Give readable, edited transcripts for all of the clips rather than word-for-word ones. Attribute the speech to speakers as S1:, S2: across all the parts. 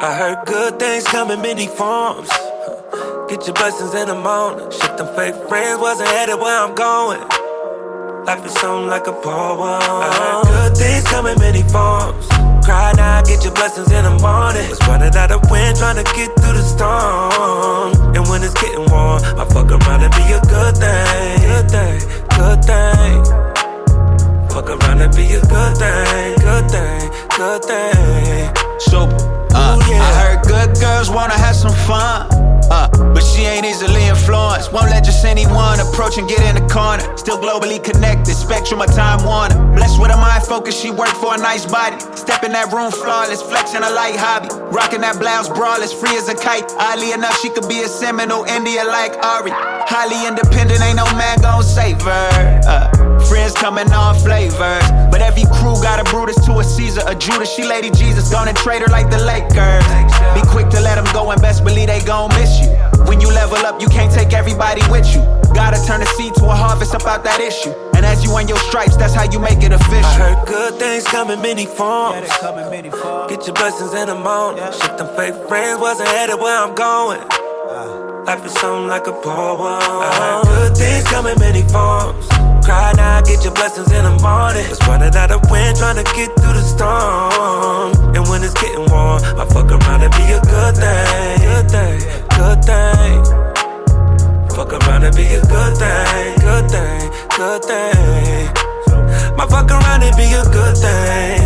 S1: I heard good things come in many forms. Get your blessings in the morning. Shit, them fake friends wasn't headed where I'm going. Life is something like a poem. I heard good things come in many forms. Cry now, get your blessings in the morning. Was running out of wind, trying to get through the storm. And when it's getting warm, I fuck around and be a good thing. Good thing, good thing. Fuck around and be a good thing. Good thing, good thing.
S2: Super. I heard good girls wanna have some fun. But she ain't easily influenced. Won't let just anyone approach and get in the corner. Still globally connected, spectrum of Time Warner. Blessed with a mind focus, she worked for a nice body. Step in that room flawless, flexing a light hobby. Rocking that blouse braless, free as a kite. Oddly enough, she could be a Seminole, India like Ari. Highly independent, ain't no man gon' save her. Friends coming on flavors. But every crew got a Brutus to a Caesar, a Judas, she Lady Jesus. Gonna trade her like the Lakers. Be quick to let them go and best believe they gon' miss you. When you level up, you can't take everybody with you. Gotta turn the seed to a harvest about that issue. And as you earn your stripes, that's how you make it official.
S1: I heard good things come in many forms. Get your blessings in the morning. Shit, them fake friends wasn't headed where I'm going. Life is something like a poem. I heard good things come in many forms. Cry now, get your blessings in the morning. Was running out of wind, trying to get through the storm. And when it's getting warm, I fuck around and be a good thing. Good thing, good thing. Fuck around and be a good thing. Good thing, good thing. My fuck around and be a good thing.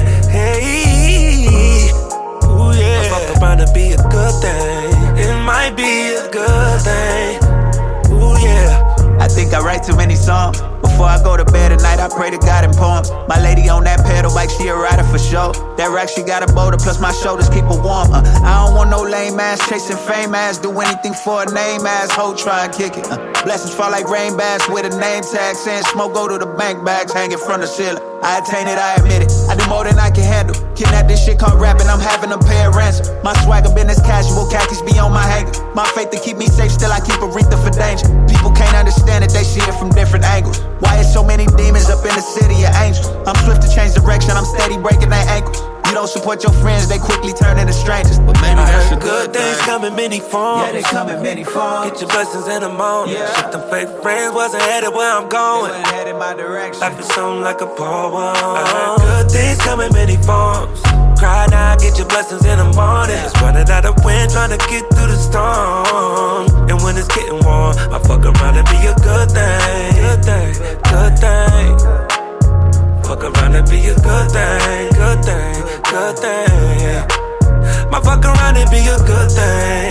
S1: Hey, ooh yeah. My fuck around and be a good thing. It might be a good thing. Ooh yeah.
S2: I think I write too many songs. Before I go to bed at night, I pray to God in poems. My lady on that pedal bike, she a rider for sure. That rack, she got a boulder, plus my shoulders keep her warm. I don't want no lame ass, chasing fame ass. Do anything for a name ass, hoe try and kick it. Blessings fall like rain bags with a name tag. Saying smoke go to the bank bags, hanging from the ceiling. I attain it, I admit it. I do more than I can handle. Kidnap this shit called rapping, I'm having to pay a ransom. My swagger business casual, khakis be on my hanger. My faith to keep me safe, still I keep Aretha for danger. People can't understand it, they see it from different angles. Why is so many demons up in the city of angels? I'm swift to change direction, I'm steady breaking their ankles. You don't support your friends, they quickly turn into strangers. But maybe that's a good
S1: things come in many forms.
S2: Yeah, they come in many forms.
S1: Get your blessings in the morning. Shit, them fake friends wasn't headed where I'm going.
S2: They wasn't headed my direction.
S1: Life is something like a poem. I heard good things come in many forms. Cry now, get your blessings in the morning. Just running out of wind, trying to get through the storm. And when it's getting warm, I fuck around and be a good thing. Good thing, good thing. Fuck around and be a good thing. Good thing, good thing. My fuck around and be a good thing.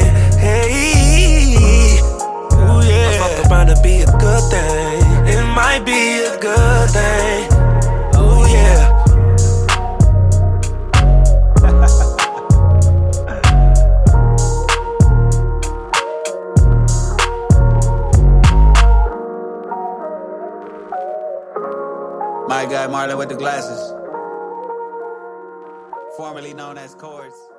S1: Hey, ooh yeah. My fuck around and be a good thing. It might be a good thing. Ooh yeah.
S2: My guy Marlon with the glasses, formerly known as Chords.